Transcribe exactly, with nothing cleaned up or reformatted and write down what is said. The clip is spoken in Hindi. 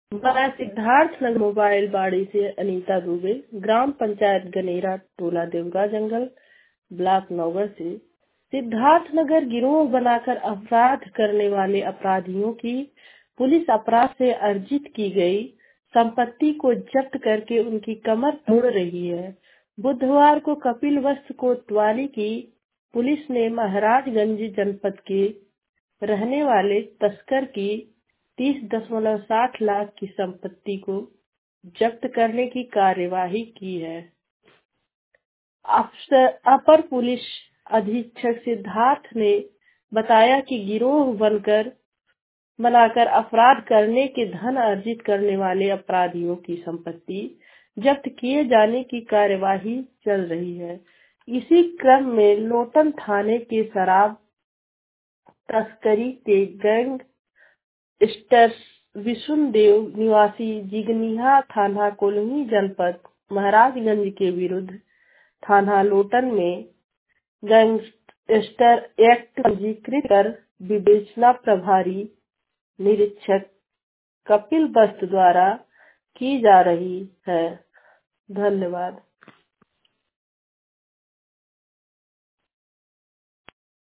मैं सिद्धार्थनगर मोबाइल बाड़ी से अनीता दुबे, ग्राम पंचायत गनेरा, टोला देवरा जंगल, ब्लॉक नौगढ़ से। सिद्धार्थनगर गिरोह बनाकर अपराध करने वाले अपराधियों की पुलिस अपराध से अर्जित की गई संपत्ति को जब्त करके उनकी कमर तोड़ रही है। बुधवार को कपिलवस्तु कोतवाली की पुलिस ने महाराजगंज जनपद के रहने वाले तस्कर की तीस दशमलव साठ लाख की संपत्ति को जब्त करने की कार्यवाही की है। अपर पुलिस अधीक्षक सिद्धार्थ ने बताया कि गिरोह बनकर बनाकर अपराध करने के धन अर्जित करने वाले अपराधियों की संपत्ति जब्त किए जाने की कार्यवाही चल रही है। इसी क्रम में लोटन थाने के शराब तस्करी के गैंग स्टर विशुन देव निवासी जिगनिहा थाना कोल्ही जनपद महाराजगंज के विरुद्ध थाना लोटन में गैंगस्टर एक्ट पंजीकृत कर विवेचना प्रभारी निरीक्षक कपिल वस्तु द्वारा की जा रही है। धन्यवाद।